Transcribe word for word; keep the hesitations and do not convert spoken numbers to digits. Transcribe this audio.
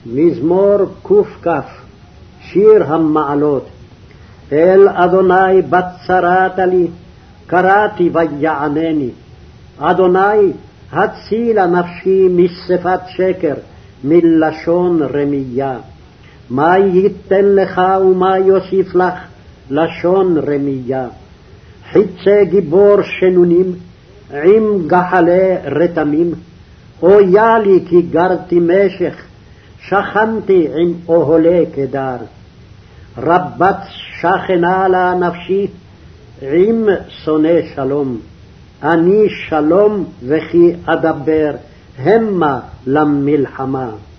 מזמור קכ, שיר המעלות. אל אדוני בצרת לי, קראתי ויענני. אדוני, הצילה נפשי משפת שקר, מלשון רמייה. מה ייתן לך ומה יוסיף לך, לשון רמייה. חיצי גיבור שנונים, עם גחלי רתמים. אויה לי כי גרתי משך, שכנתי עם אוהלי קדר. רבת שכנה לה נפשי, עם שונא שלום. אני שלום וכי אדבר, המה למלחמה.